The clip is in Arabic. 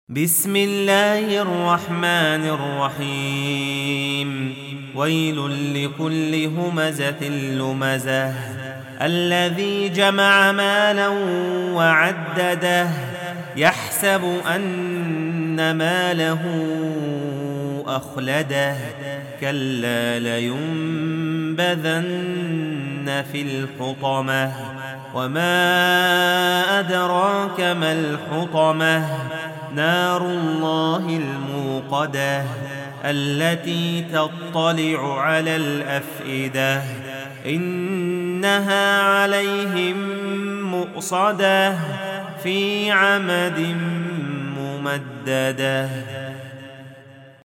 بسم الله الرحمن الرحيم ويل لكل همزة لمزة الذي جمع مالا وعدده يحسب أن ماله أخلده كلا لينبذن في الحطمة وما أدراك ما الحطمة نار الله الموقدة التي تطلع على الأفئدة إنها عليهم مؤصدة في عمد ممددة.